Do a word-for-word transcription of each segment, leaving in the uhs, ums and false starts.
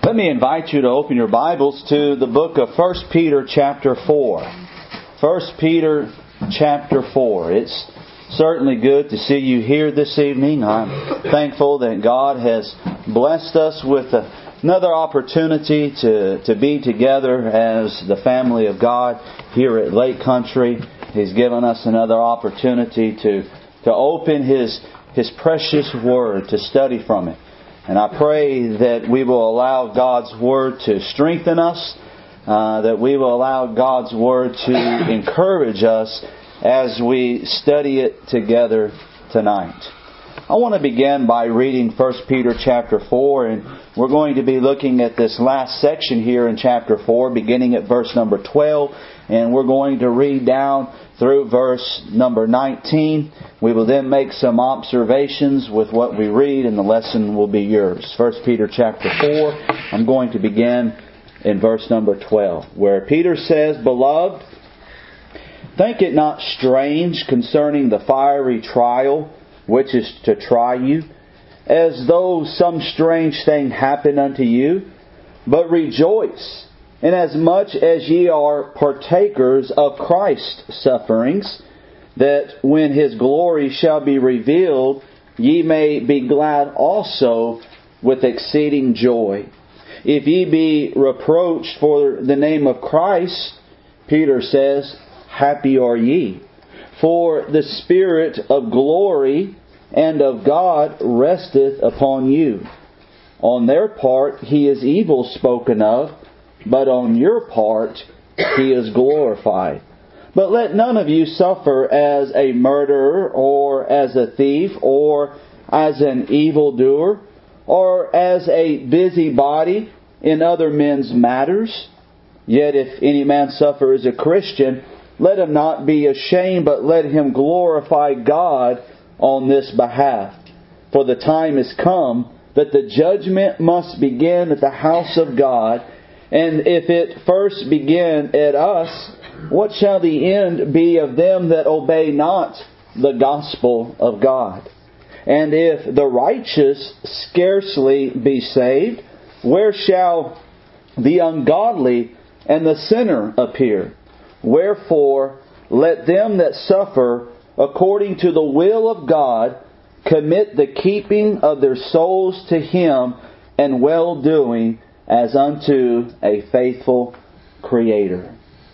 Let me invite you to open your Bibles to the book of First Peter chapter four. First Peter chapter four. It's certainly good to see you here this evening. I'm thankful that God has blessed us with another opportunity to, to be together as the family of God here at Lake Country. He's given us another opportunity to, to open His, His precious Word, to study from it. And I pray that we will allow God's Word to strengthen us, uh, that we will allow God's Word to encourage us as we study it together tonight. I want to begin by reading First Peter chapter four, and we're going to be looking at this last section here in chapter four, beginning at verse number twelve, and we're going to read down through verse number nineteen. We will then make some observations with what we read, and the lesson will be yours. First Peter chapter four, I'm going to begin in verse number twelve, where Peter says, "Beloved, think it not strange concerning the fiery trial which is to try you, as though some strange thing happened unto you. But rejoice, inasmuch as ye are partakers of Christ's sufferings, that when His glory shall be revealed, ye may be glad also with exceeding joy. If ye be reproached for the name of Christ," Peter says, "happy are ye. For the Spirit of glory and of God resteth upon you. On their part He is evil spoken of, but on your part He is glorified. But let none of you suffer as a murderer, or as a thief, or as an evildoer, or as a busybody in other men's matters. Yet if any man suffer as a Christian, let him not be ashamed, but let him glorify God on this behalf. For the time is come that the judgment must begin at the house of God. And if it first begin at us, what shall the end be of them that obey not the gospel of God? And if the righteous scarcely be saved, where shall the ungodly and the sinner appear? Wherefore, let them that suffer according to the will of God commit the keeping of their souls to Him and well-doing as unto a faithful Creator."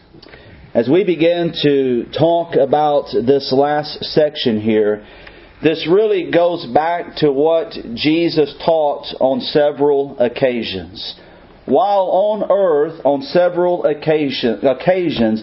As we begin to talk about this last section here, this really goes back to what Jesus taught on several occasions. While on earth, on several occasion, occasions,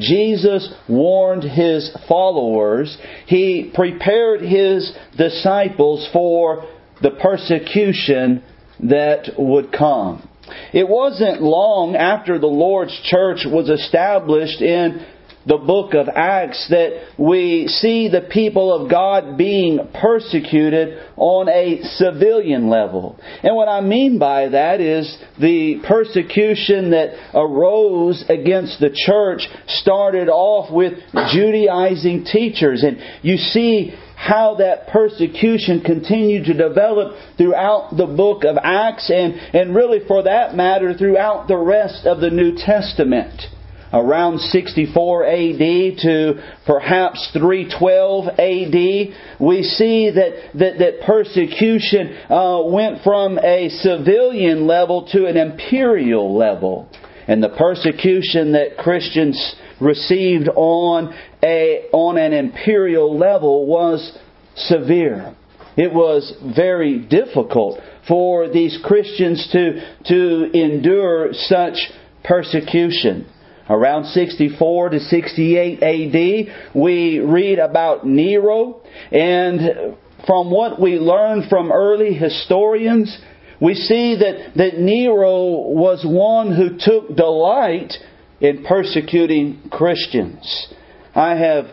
Jesus warned His followers. He prepared His disciples for the persecution that would come. It wasn't long after the Lord's church was established in the book of Acts that we see the people of God being persecuted on a civilian level. And what I mean by that is the persecution that arose against the church started off with Judaizing teachers. And you see how that persecution continued to develop throughout the book of Acts and, and really for that matter throughout the rest of the New Testament. Around sixty-four A D to perhaps three twelve A D, we see that that, that persecution uh, went from a civilian level to an imperial level. And the persecution that Christians received on a on an imperial level was severe. It was very difficult for these Christians to, to endure such persecution. Around sixty-four to sixty-eight A D, we read about Nero, and from what we learn from early historians, we see that, that Nero was one who took delight in persecuting Christians. I have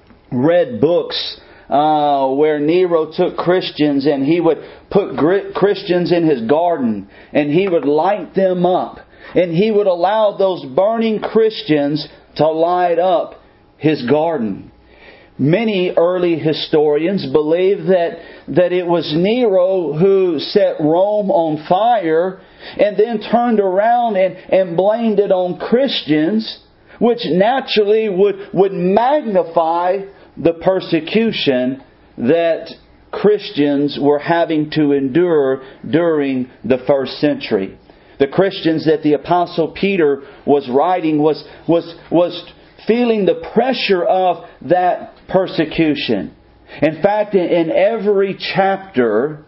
read books uh, where Nero took Christians and he would put Christians in his garden and he would light them up. And he would allow those burning Christians to light up his garden. Many early historians believe that, that it was Nero who set Rome on fire and then turned around and, and blamed it on Christians, which naturally would, would magnify the persecution that Christians were having to endure during the first century. The Christians that the Apostle Peter was writing was, was, was feeling the pressure of that persecution. In fact, in every chapter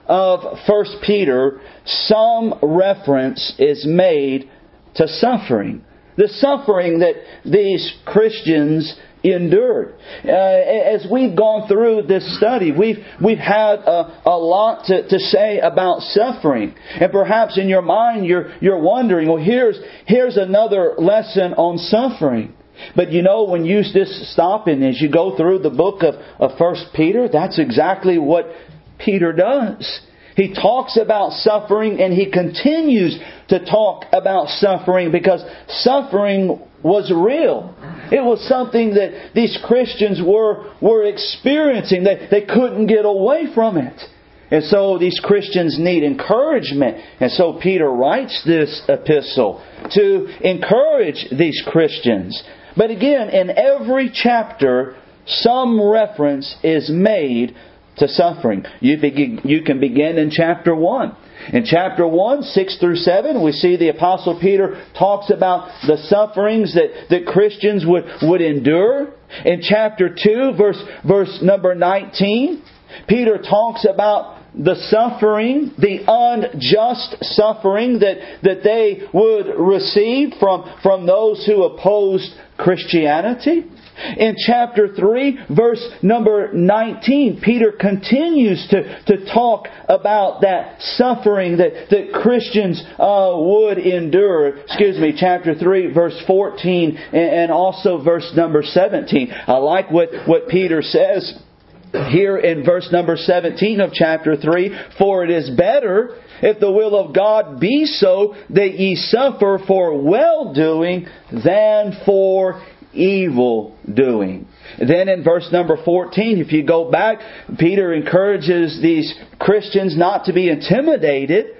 of First Peter, some reference is made to suffering. The suffering that these Christians endured. Uh, as we've gone through this study, we've we've had a, a lot to, to say about suffering. And perhaps in your mind you're you're wondering, well, here's here's another lesson on suffering. But you know, when you just stop and as you go through the book of, of First Peter, that's exactly what Peter does. He talks about suffering and he continues to talk about suffering because suffering was real. It was something that these Christians were, were experiencing. They, they couldn't get away from it. And so these Christians need encouragement. And so Peter writes this epistle to encourage these Christians. But again, in every chapter, some reference is made to suffering. You, begin, you can begin in chapter one. In chapter one, six through seven, we see the Apostle Peter talks about the sufferings that, that Christians would, would endure. In chapter two, verse, verse number nineteen, Peter talks about the suffering, the unjust suffering that, that they would receive from, from those who opposed Christianity. In chapter three, verse number nineteen, Peter continues to, to talk about that suffering that, that Christians uh, would endure. Excuse me, chapter three, verse fourteen, and also verse number seventeen. I like what, what Peter says here in verse number seventeen of chapter three. For it is better, if the will of God be so, that ye suffer for well-doing than for evil doing. Then in verse number fourteen, if you go back, Peter encourages these Christians not to be intimidated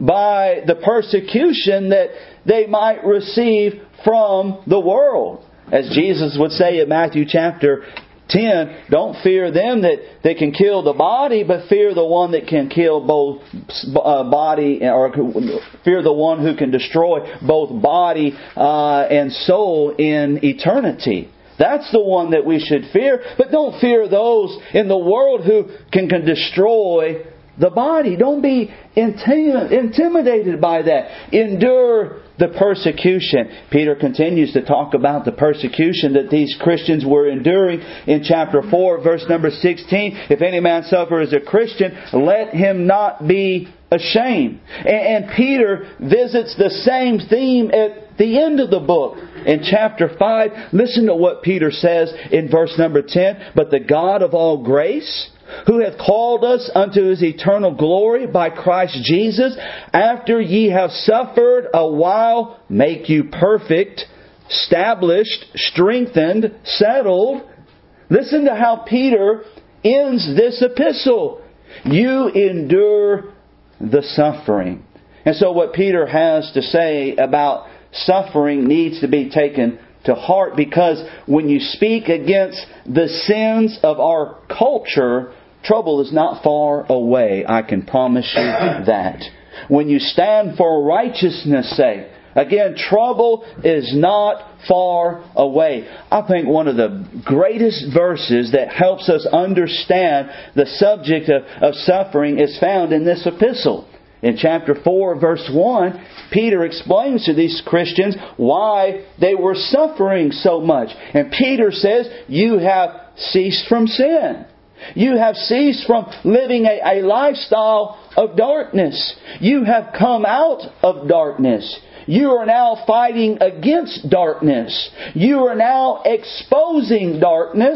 by the persecution that they might receive from the world. As Jesus would say in Matthew chapter ten, don't fear them that, that can kill the body, but fear the one that can kill both uh, body, or fear the one who can destroy both body uh, and soul in eternity. That's the one that we should fear. But don't fear those in the world who can, can destroy the body. Don't be intim- intimidated by that. Endure the persecution. Peter continues to talk about the persecution that these Christians were enduring in chapter four, verse number sixteen. If any man suffer as a Christian, let him not be ashamed. And, and Peter visits the same theme at the end of the book. In chapter five, listen to what Peter says in verse number ten. But the God of all grace, who hath called us unto His eternal glory by Christ Jesus, after ye have suffered a while, make you perfect, established, strengthened, settled. Listen to how Peter ends this epistle. You endure the suffering. And so what Peter has to say about suffering needs to be taken to heart, because when you speak against the sins of our culture, trouble is not far away. I can promise you that. When you stand for righteousness' sake, again, trouble is not far away. I think one of the greatest verses that helps us understand the subject of, of suffering is found in this epistle. In chapter four, verse one, Peter explains to these Christians why they were suffering so much. And Peter says, you have ceased from sin. You have ceased from living a, a lifestyle of darkness. You have come out of darkness. You are now fighting against darkness. You are now exposing darkness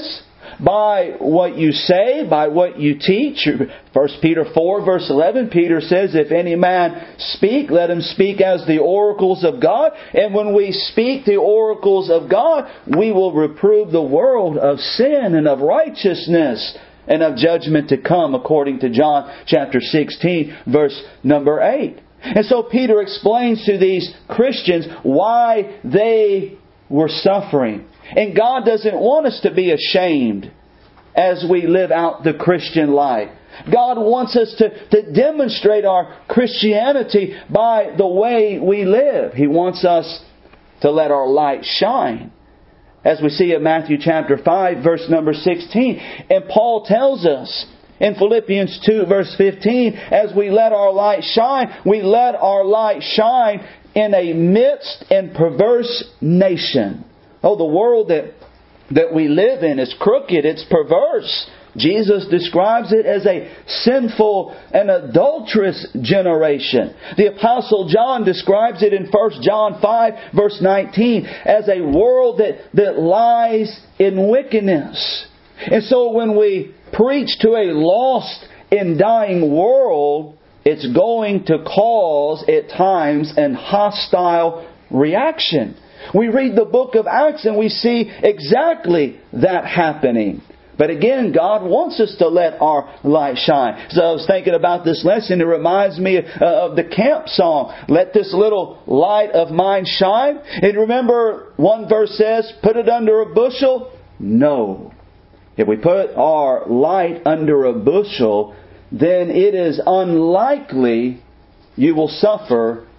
by what you say, by what you teach. First Peter four verse eleven, Peter says, if any man speak, let him speak as the oracles of God. And when we speak the oracles of God, we will reprove the world of sin and of righteousness and of judgment to come, according to John chapter sixteen, verse number eight. And so Peter explains to these Christians why they were suffering. And God doesn't want us to be ashamed as we live out the Christian life. God wants us to, to demonstrate our Christianity by the way we live. He wants us to let our light shine. As we see in Matthew chapter five, verse number sixteen. And Paul tells us in Philippians two, verse fifteen, as we let our light shine, we let our light shine in a mixed and perverse nation. Oh, the world that, that we live in is crooked, it's perverse. Jesus describes it as a sinful and adulterous generation. The Apostle John describes it in First John five, verse nineteen, as a world that, that lies in wickedness. And so when we preach to a lost and dying world, it's going to cause at times an hostile reaction. We read the book of Acts and we see exactly that happening. But again, God wants us to let our light shine. So I was thinking about this lesson. It reminds me of the camp song, Let This Little Light of Mine Shine. And remember, one verse says, put it under a bushel? No. If we put our light under a bushel, then it is unlikely you will suffer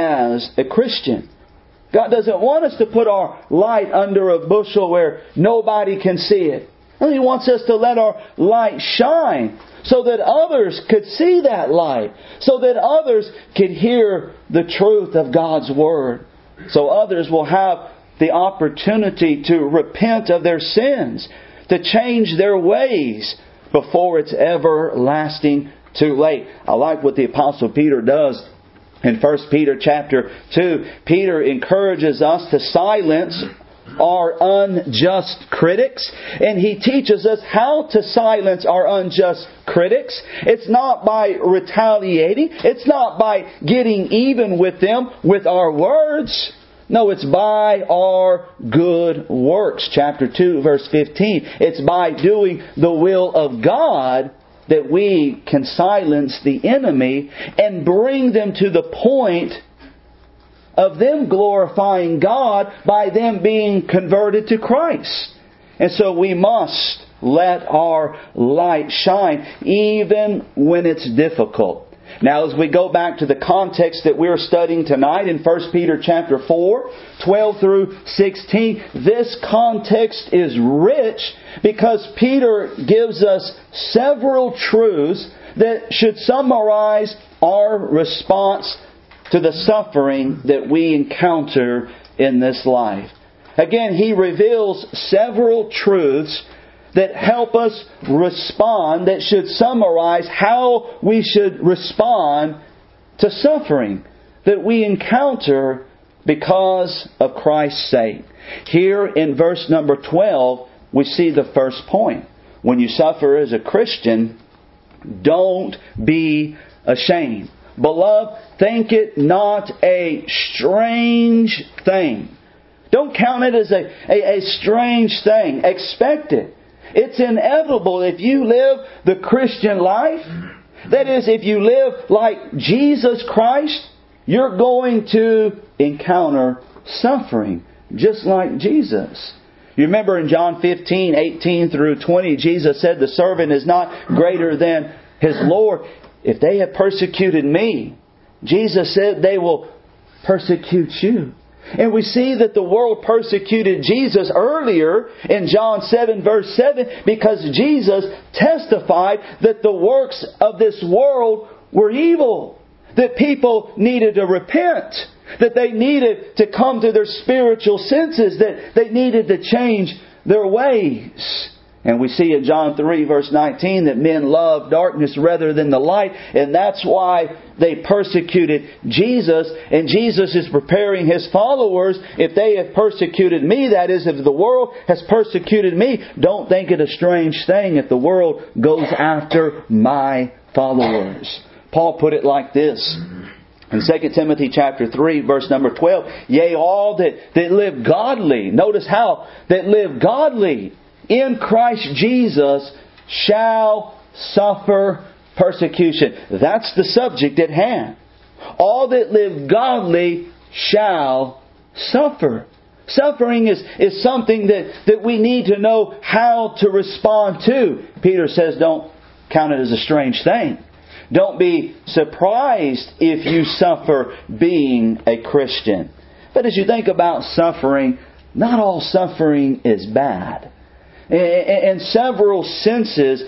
as a Christian. God doesn't want us to put our light under a bushel where nobody can see it. He wants us to let our light shine so that others could see that light, so that others could hear the truth of God's Word, so others will have the opportunity to repent of their sins, to change their ways before it's everlasting too late. I like what the Apostle Peter does in First Peter chapter two. Peter encourages us to silence our unjust critics, and he teaches us how to silence our unjust critics. It's not by retaliating. It's not by getting even with them with our words. No, it's by our good works. Chapter two, verse fifteen. It's by doing the will of God that we can silence the enemy and bring them to the point of them glorifying God by them being converted to Christ. And so we must let our light shine even when it's difficult. Now, as we go back to the context that we're studying tonight in First Peter chapter four, twelve through sixteen, this context is rich because Peter gives us several truths that should summarize our response to the suffering that we encounter in this life. Again, he reveals several truths that help us respond, that should summarize how we should respond to suffering that we encounter because of Christ's sake. Here in verse number twelve, we see the first point. When you suffer as a Christian, don't be ashamed. Beloved, think it not a strange thing. Don't count it as a, a, a strange thing. Expect it. It's inevitable if you live the Christian life. That is, if you live like Jesus Christ, you're going to encounter suffering just like Jesus. You remember in John fifteen, eighteen through twenty, Jesus said, the servant is not greater than his Lord. If they have persecuted me, Jesus said they will persecute you. And we see that the world persecuted Jesus earlier in John seven verse seven because Jesus testified that the works of this world were evil. That people needed to repent. That they needed to come to their spiritual senses. That they needed to change their ways. And we see in John three verse nineteen that men love darkness rather than the light. And that's why they persecuted Jesus. And Jesus is preparing His followers. If they have persecuted me, that is, if the world has persecuted me, don't think it a strange thing if the world goes after my followers. Paul put it like this. In Second Timothy chapter three, verse number twelve, yea, all that, that live godly, notice how, that live godly in Christ Jesus shall suffer persecution. That's the subject at hand. All that live godly shall suffer. Suffering is, is something that, that we need to know how to respond to. Peter says don't count it as a strange thing. Don't be surprised if you suffer being a Christian. But as you think about suffering, not all suffering is bad. In several senses,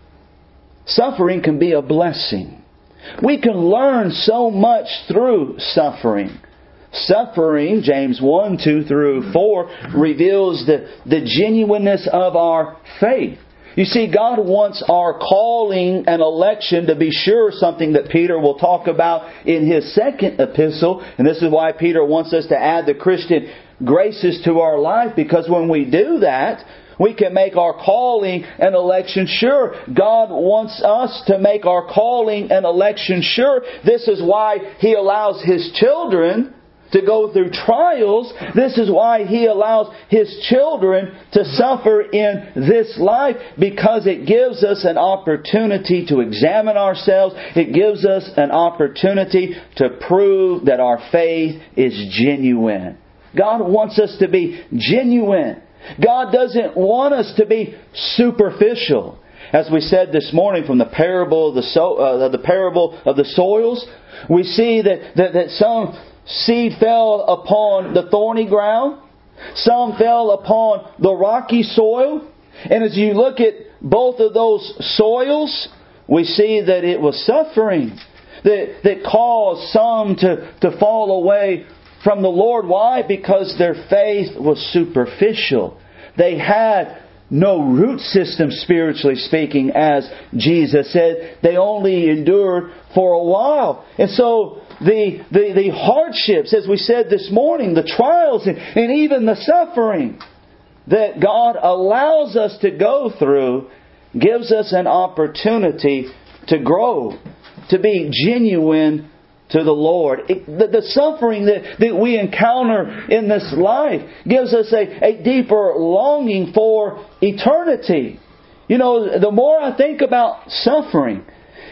suffering can be a blessing. We can learn so much through suffering. Suffering, James one, two through four, reveals the, the genuineness of our faith. You see, God wants our calling and election to be sure, something that Peter will talk about in his second epistle. And this is why Peter wants us to add the Christian graces to our life, because when we do that, we can make our calling and election sure. God wants us to make our calling and election sure. This is why He allows His children to go through trials. This is why He allows His children to suffer in this life, because it gives us an opportunity to examine ourselves. It gives us an opportunity to prove that our faith is genuine. God wants us to be genuine. God doesn't want us to be superficial. As we said this morning from the parable of the so, uh, the parable of the soils, we see that, that, that some seed fell upon the thorny ground, some fell upon the rocky soil. And as you look at both of those soils, we see that it was suffering that, that caused some to, to fall away from the Lord. Why? Because their faith was superficial. They had no root system, spiritually speaking, as Jesus said. They only endured for a while. And so the, the, the hardships, as we said this morning, the trials and, and even the suffering that God allows us to go through gives us an opportunity to grow, to be genuine to the Lord. It, the, the suffering that, that we encounter in this life gives us a, a deeper longing for eternity. You know, the more I think about suffering,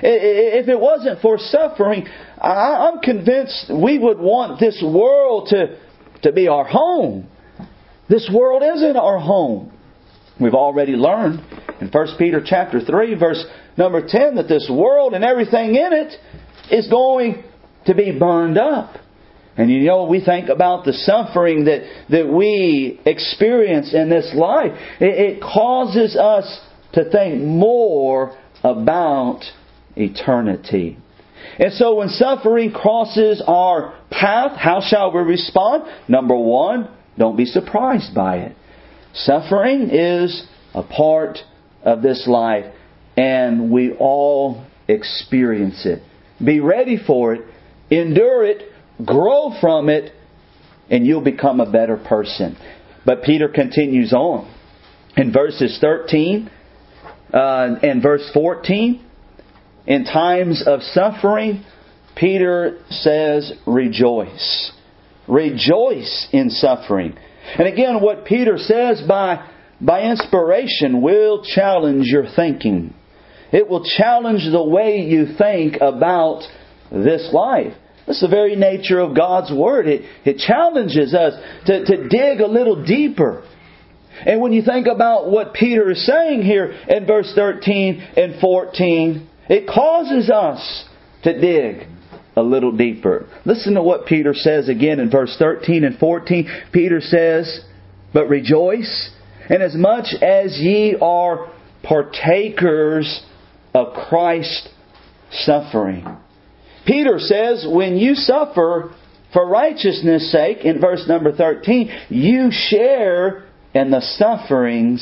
if it wasn't for suffering, I'm convinced we would want this world to, to be our home. This world isn't our home. We've already learned in First Peter chapter three, verse number ten, that this world and everything in it is going to be burned up. And you know, we think about the suffering that, that we experience in this life. It, it causes us to think more about eternity. And so when suffering crosses our path, how shall we respond? Number one, don't be surprised by it. Suffering is a part of this life, and we all experience it. Be ready for it. Endure it, grow from it, and you'll become a better person. But Peter continues on. In verses thirteen uh, and verse fourteen, in times of suffering, Peter says, rejoice. Rejoice in suffering. And again, what Peter says by, by inspiration will challenge your thinking. It will challenge the way you think about this life. That's the very nature of God's Word. It, it challenges us to, to dig a little deeper. And when you think about what Peter is saying here in verse thirteen and fourteen, it causes us to dig a little deeper. Listen to what Peter says again in verse thirteen and fourteen. Peter says, but rejoice, inasmuch as ye are partakers of Christ's suffering. Peter says, when you suffer for righteousness' sake, in verse number thirteen, you share in the sufferings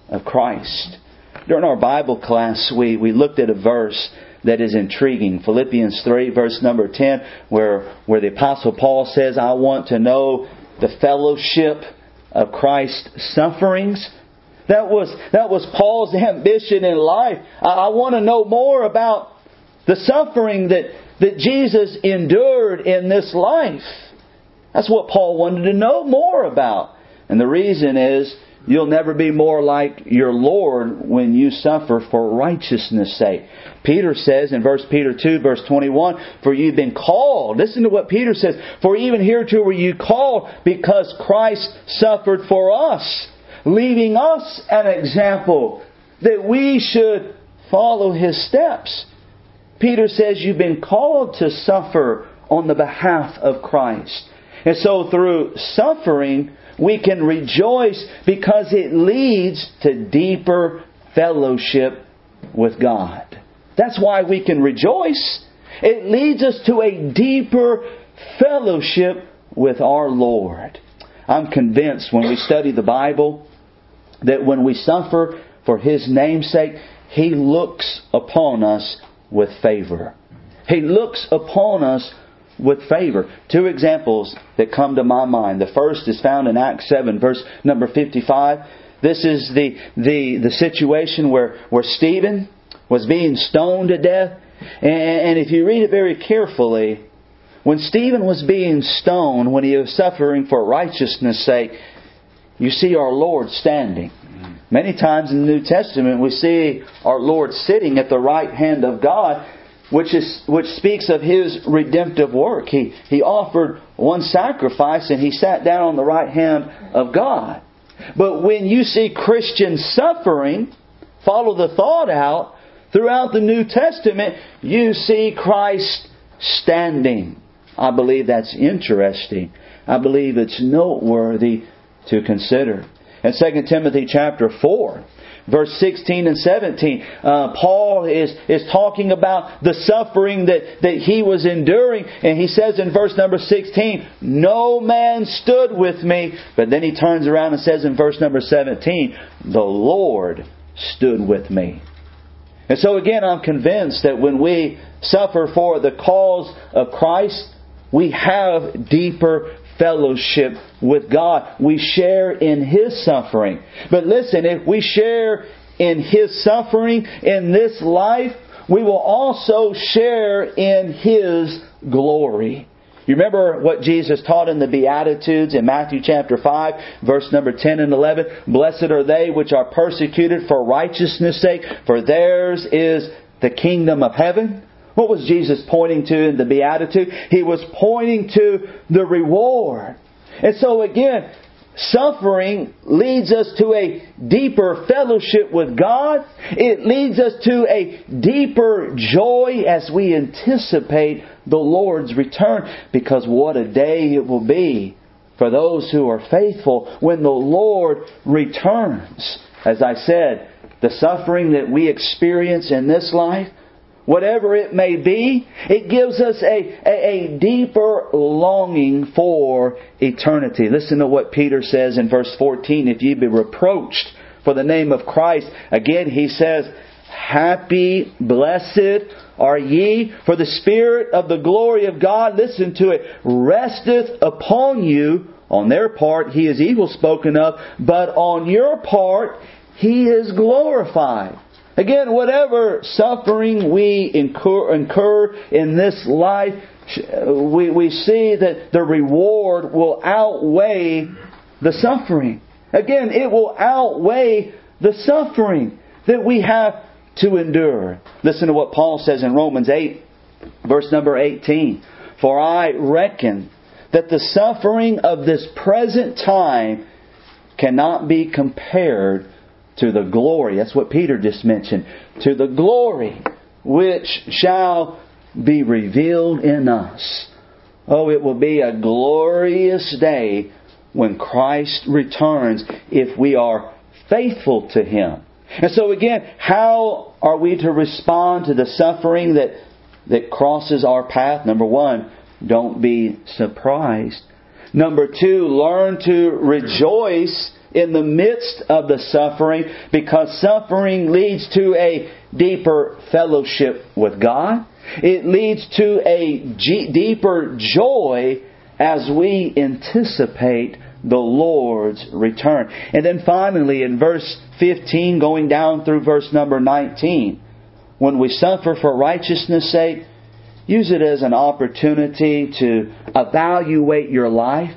of Christ. During our Bible class, we, we looked at a verse that is intriguing. Philippians three, verse number ten, where, where the Apostle Paul says, I want to know the fellowship of Christ's sufferings. That was, that was Paul's ambition in life. I, I want to know more about the suffering that, that Jesus endured in this life. That's what Paul wanted to know more about. And the reason is, you'll never be more like your Lord when you suffer for righteousness' sake. Peter says in First Peter two, verse twenty-one, for you've been called. Listen to what Peter says. For even hereto were you called, because Christ suffered for us, leaving us an example that we should follow His steps. Peter says you've been called to suffer on the behalf of Christ. And so through suffering, we can rejoice because it leads to deeper fellowship with God. That's why we can rejoice. It leads us to a deeper fellowship with our Lord. I'm convinced when we study the Bible that when we suffer for His name's sake, He looks upon us with favor. He looks upon us with favor. Two examples that come to my mind. The first is found in Acts seven, verse number fifty-five. This is the the, the situation where, where Stephen was being stoned to death. And, and if you read it very carefully, when Stephen was being stoned, when he was suffering for righteousness' sake, you see our Lord standing. Many times in the New Testament we see our Lord sitting at the right hand of God, which is which speaks of His redemptive work. He He offered one sacrifice and He sat down on the right hand of God. But when you see Christians suffering, follow the thought out, throughout the New Testament, you see Christ standing. I believe that's interesting. I believe it's noteworthy to consider. In Second Timothy chapter four, verse sixteen and seventeen, uh, Paul is, is talking about the suffering that, that he was enduring. And he says in verse number sixteen, no man stood with me. But then he turns around and says in verse number seventeen, the Lord stood with me. And so again, I'm convinced that when we suffer for the cause of Christ, we have deeper fellowship with God. We share in His suffering. But listen, if we share in His suffering in this life, we will also share in His glory. You remember what Jesus taught in the Beatitudes in Matthew chapter five, verse number ten and eleven. Blessed are they which are persecuted for righteousness' sake, for theirs is the kingdom of heaven. What was Jesus pointing to in the Beatitude? He was pointing to the reward. And so again, suffering leads us to a deeper fellowship with God. It leads us to a deeper joy as we anticipate the Lord's return. Because what a day it will be for those who are faithful when the Lord returns. As I said, the suffering that we experience in this life, whatever it may be, it gives us a, a, a deeper longing for eternity. Listen to what Peter says in verse fourteen. If ye be reproached for the name of Christ, again he says, happy, blessed are ye, for the Spirit of the glory of God, listen to it, resteth upon you. On their part He is evil spoken of, but on your part He is glorified. Again, whatever suffering we incur, incur in this life, we, we see that the reward will outweigh the suffering. Again, it will outweigh the suffering that we have to endure. Listen to what Paul says in Romans eight, verse number eighteen. For I reckon that the suffering of this present time cannot be compared to the glory. That's what Peter just mentioned. To the glory which shall be revealed in us. Oh, it will be a glorious day when Christ returns if we are faithful to Him. And so again, how are we to respond to the suffering that, that crosses our path? Number one, don't be surprised. Number two, learn to rejoice in the midst of the suffering, because suffering leads to a deeper fellowship with God. It leads to a g- deeper joy as we anticipate the Lord's return. And then finally in verse fifteen, going down through verse number nineteen, when we suffer for righteousness' sake, use it as an opportunity to evaluate your life.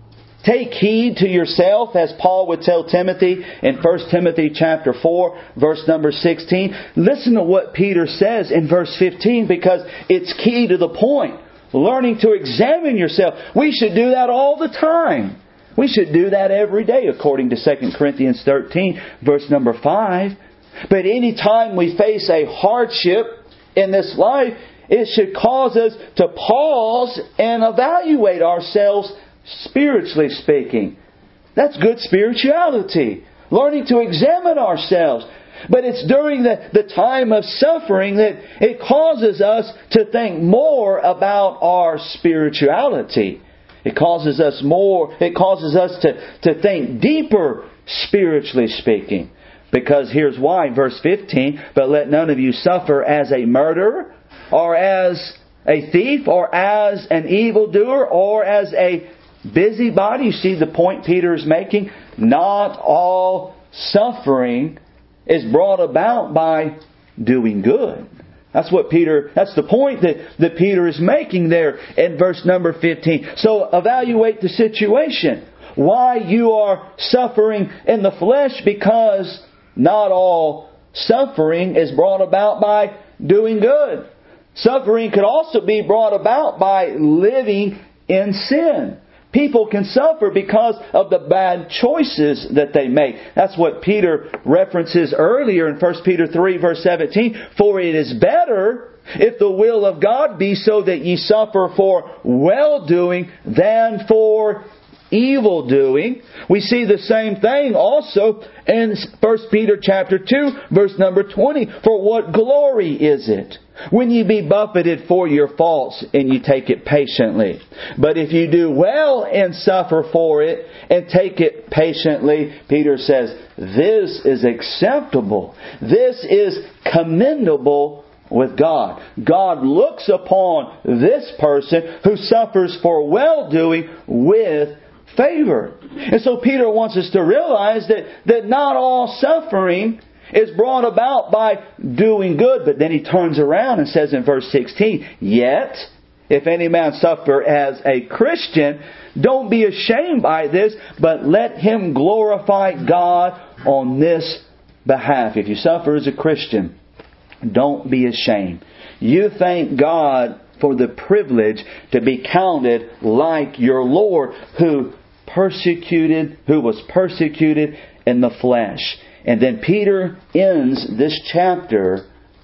Take heed to yourself, as Paul would tell Timothy in First Timothy chapter four, verse number sixteen. Listen to what Peter says in verse fifteen, because it's key to the point. Learning to examine yourself. We should do that all the time. We should do that every day, according to Second Corinthians thirteen, verse number five. But any time we face a hardship in this life, it should cause us to pause and evaluate ourselves, spiritually speaking. That's good spirituality. Learning to examine ourselves. But it's during the, the time of suffering that it causes us to think more about our spirituality. It causes us more, it causes us to, to think deeper, spiritually speaking. Because here's why, verse fifteen, but let none of you suffer as a murderer, or as a thief, or as an evildoer, or as a busybody. You see the point Peter is making? Not all suffering is brought about by doing good. That's what Peter, that's the point that, that Peter is making there in verse number fifteen. So evaluate the situation. Why you are suffering in the flesh, because not all suffering is brought about by doing good. Suffering could also be brought about by living in sin. People can suffer because of the bad choices that they make. That's what Peter references earlier in First Peter three, verse seventeen. For it is better, if the will of God be so, that ye suffer for well-doing than for evil-doing. We see the same thing also in First Peter chapter two, verse number twenty. For what glory is it when ye be buffeted for your faults, and ye take it patiently? But if you do well and suffer for it, and take it patiently, Peter says, this is acceptable. This is commendable with God. God looks upon this person who suffers for well-doing with favor. And so Peter wants us to realize that, that not all suffering is brought about by doing good. But then he turns around and says in verse sixteen, yet, if any man suffer as a Christian, don't be ashamed by this, but let him glorify God on this behalf. If you suffer as a Christian, don't be ashamed. You thank God for the privilege to be counted like your Lord, who persecuted, who was persecuted in the flesh. And then Peter ends this chapter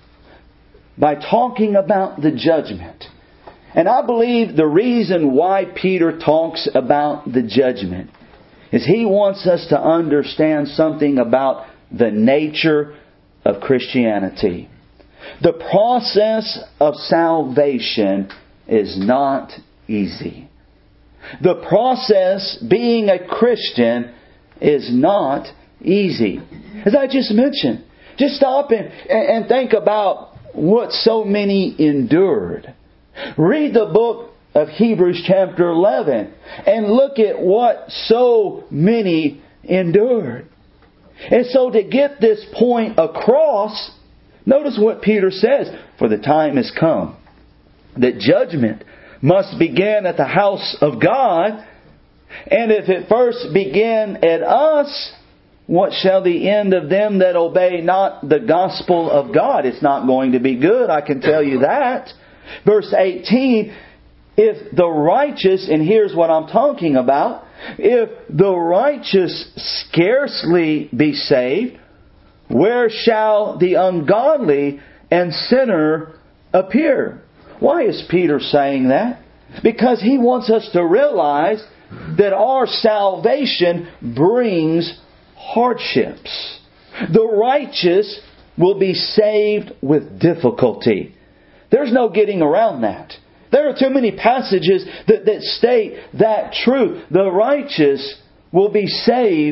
by talking about the judgment. And I believe the reason why Peter talks about the judgment is he wants us to understand something about the nature of Christianity. The process of salvation is not easy. The process, being a Christian, is not easy. As I just mentioned, just stop and, and think about what so many endured. Read the book of Hebrews chapter eleven and look at what so many endured. And so to get this point across, notice what Peter says. For the time has come that judgment must begin at the house of God. And if it first begin at us, what shall the end of them that obey not the gospel of God? It's not going to be good, I can tell you that. Verse eighteen, if the righteous, and here's what I'm talking about, if the righteous scarcely be saved, where shall the ungodly and sinner appear? Why is Peter saying that? Because he wants us to realize that our salvation brings hardships. The righteous will be saved with difficulty. There's no getting around that. There are too many passages that, that state that truth. The righteous will be saved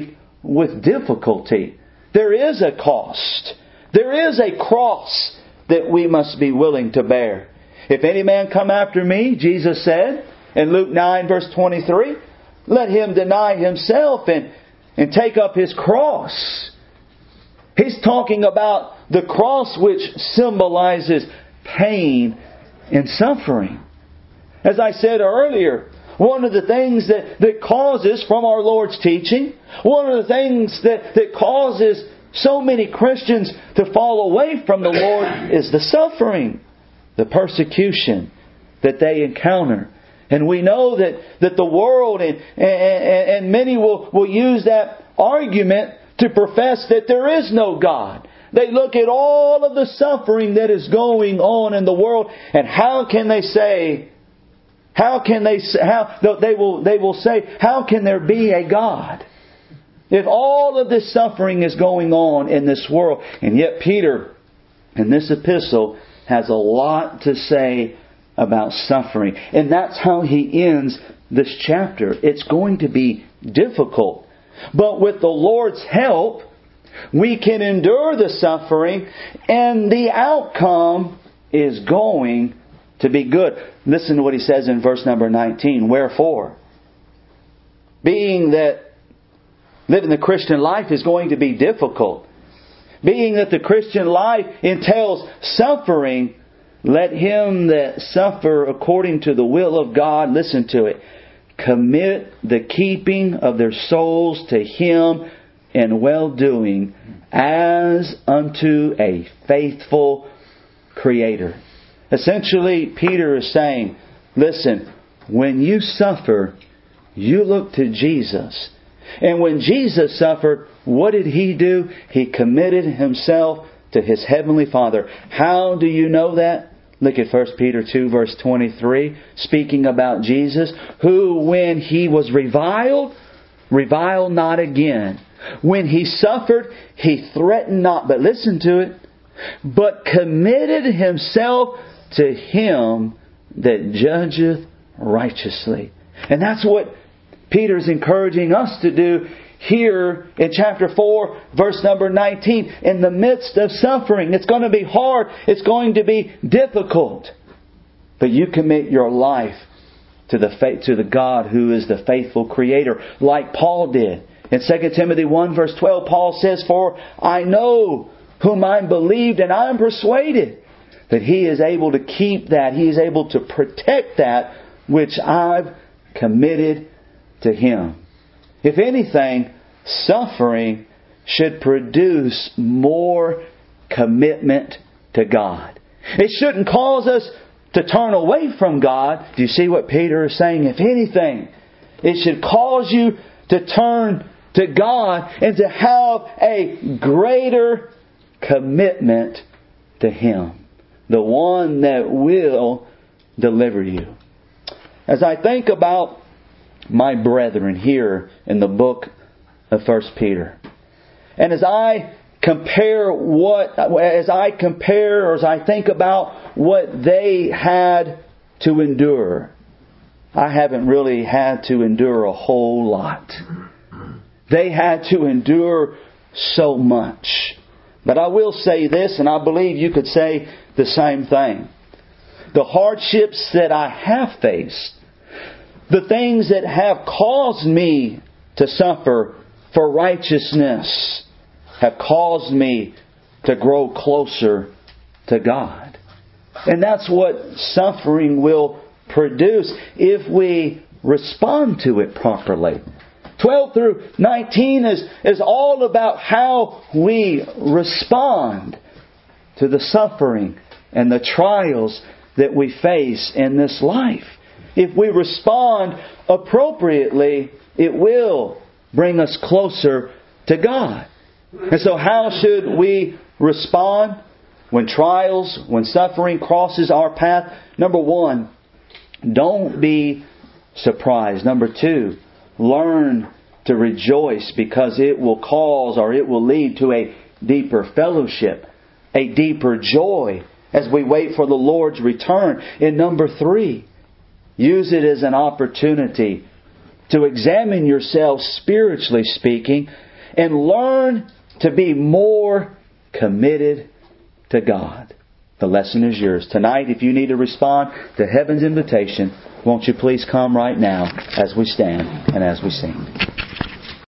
with difficulty. There is a cost. There is a cross that we must be willing to bear. If any man come after me, Jesus said in Luke nine verse twenty-three, let him deny himself and, and take up his cross. He's talking about the cross, which symbolizes pain and suffering. As I said earlier, one of the things that, that causes from our Lord's teaching, one of the things that, that causes so many Christians to fall away from the Lord is the suffering, the persecution that they encounter. And we know that, that the world and, and, and many will, will use that argument to profess that there is no God. They look at all of the suffering that is going on in the world, and how can they say, how can they, how, they will, they will say, how can there be a God? If all of this suffering is going on in this world. And yet Peter, in this epistle, has a lot to say about suffering. And that's how he ends this chapter. It's going to be difficult. But with the Lord's help, we can endure the suffering, and the outcome is going to be good. Listen to what he says in verse number nineteen. Wherefore, being that living the Christian life is going to be difficult, being that the Christian life entails suffering, let him that suffer according to the will of God, listen to it, commit the keeping of their souls to Him in well-doing as unto a faithful Creator. Essentially, Peter is saying, listen, when you suffer, you look to Jesus. And when Jesus suffered, what did He do? He committed Himself to His Heavenly Father. How do you know that? Look at First Peter two verse twenty-three, speaking about Jesus, who when He was reviled, reviled not again. When He suffered, He threatened not, but listen to it, but committed Himself to Him that judgeth righteously. And that's what Peter's encouraging us to do here in chapter four, verse number nineteen. In the midst of suffering, it's going to be hard. It's going to be difficult. But you commit your life to the faith, to the God who is the faithful Creator, like Paul did. In Second Timothy one verse twelve, Paul says, for I know whom I believed, and I am persuaded that He is able to keep that. He is able to protect that which I've committed to Him. If anything, suffering should produce more commitment to God. It shouldn't cause us to turn away from God. Do you see what Peter is saying? If anything, it should cause you to turn to God and to have a greater commitment to Him, the one that will deliver you. As I think about my brethren here in the book of First Peter, and as I compare what, as I compare or as I think about what they had to endure, I haven't really had to endure a whole lot. They had to endure so much. But I will say this, and I believe you could say the same thing. The hardships that I have faced, the things that have caused me to suffer for righteousness, have caused me to grow closer to God. And that's what suffering will produce if we respond to it properly. twelve through nineteen is, is all about how we respond to the suffering and the trials that we face in this life. If we respond appropriately, it will bring us closer to God. And so how should we respond when trials, when suffering crosses our path? Number one, don't be surprised. Number two, learn to rejoice, because it will cause or it will lead to a deeper fellowship, a deeper joy as we wait for the Lord's return. And number three, use it as an opportunity to examine yourself spiritually speaking and learn to be more committed to God. The lesson is yours. Tonight, if you need to respond to heaven's invitation, won't you please come right now as we stand and as we sing.